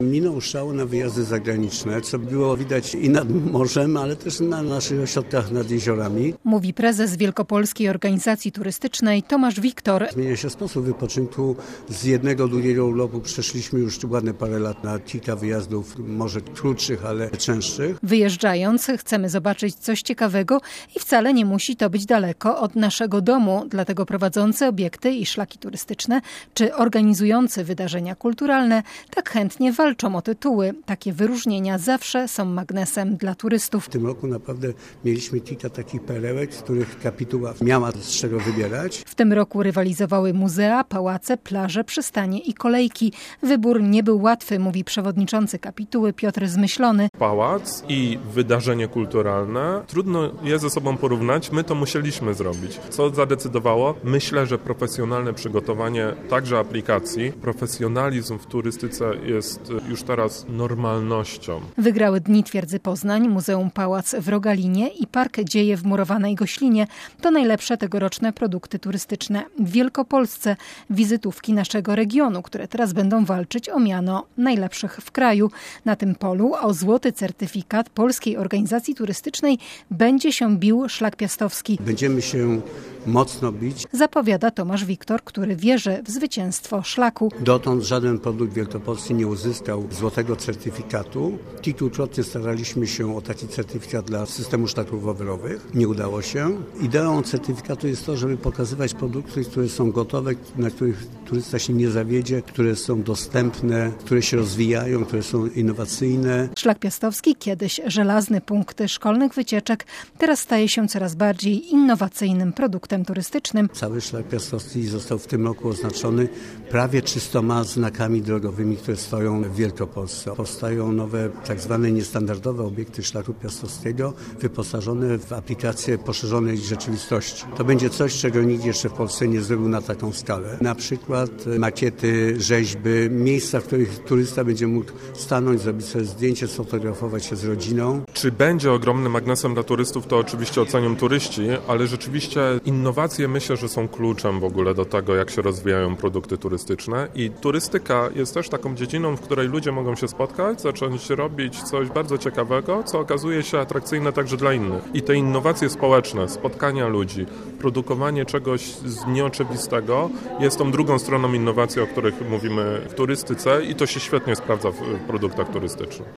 Minął szał na wyjazdy zagraniczne, co było widać i nad morzem, ale też na naszych ośrodkach nad jeziorami. Mówi prezes Wielkopolskiej Organizacji Turystycznej Tomasz Wiktor. Zmienia się sposób wypoczynku. Z jednego do drugiego urlopu przeszliśmy już ładne parę lat na kilka wyjazdów, może krótszych, ale częstszych. Wyjeżdżając chcemy zobaczyć coś ciekawego i wcale nie musi to być daleko od naszego domu. Dlatego prowadzący obiekty i szlaki turystyczne czy organizujący wydarzenia kulturalne tak chętnie walczą o tytuły. Takie wyróżnienia zawsze są magnesem dla turystów. W tym roku naprawdę mieliśmy kilka takich perełek, z których kapituła miała z czego wybierać. W tym roku rywalizowały muzea, pałace, plaże, przystanie i kolejki. Wybór nie był łatwy, mówi przewodniczący kapituły Piotr Zmyślony. Pałac i wydarzenie kulturalne, trudno je ze sobą porównać, my to musieliśmy zrobić. Co zadecydowało? Myślę, że profesjonalne przygotowanie także aplikacji, profesjonalizm w turystyce jest już teraz normalnością. Wygrały Dni Twierdzy Poznań, Muzeum Pałac w Rogalinie i Park Dzieje w Murowanej Goślinie. To najlepsze tegoroczne produkty turystyczne. W Wielkopolsce wizytówki naszego regionu, które teraz będą walczyć o miano najlepszych w kraju. Na tym polu o złoty certyfikat Polskiej Organizacji Turystycznej będzie się bił Szlak Piastowski. Będziemy się mocno bić. Zapowiada Tomasz Wiktor, który wierzy w zwycięstwo szlaku. Dotąd żaden produkt wielkopolski nie uzyskał złotego certyfikatu. Kilkukrotnie staraliśmy się o taki certyfikat dla systemu szlaków rowerowych. Nie udało się. Ideą certyfikatu jest to, żeby pokazywać produkty, które są gotowe, na których turysta się nie zawiedzie, które są dostępne, które się rozwijają, które są innowacyjne. Szlak Piastowski, kiedyś żelazny punkt szkolnych wycieczek, teraz staje się coraz bardziej innowacyjnym produktem turystycznym. Cały Szlak Piastowski został w tym roku oznaczony prawie 300 znakami drogowymi, które stoją w Wielkopolsce. Powstają nowe, tak zwane niestandardowe obiekty Szlaku Piastowskiego, wyposażone w aplikację poszerzonej rzeczywistości. To będzie coś, czego nikt jeszcze w Polsce nie zrobił na taką skalę. Na przykład makiety, rzeźby, miejsca, w których turysta będzie mógł stanąć, zrobić sobie zdjęcie, sfotografować się z rodziną. Czy będzie ogromnym magnesem dla turystów, to oczywiście ocenią turyści, ale rzeczywiście innowacje myślę, że są kluczem w ogóle do tego, jak się rozwijają produkty turystyczne i turystyka jest też taką dziedziną, w której ludzie mogą się spotkać, zacząć robić coś bardzo ciekawego, co okazuje się atrakcyjne także dla innych. I te innowacje społeczne, spotkania ludzi, produkowanie czegoś z nieoczywistego jest tą drugą stroną innowacji, o których mówimy w turystyce i to się świetnie sprawdza w produktach turystycznych.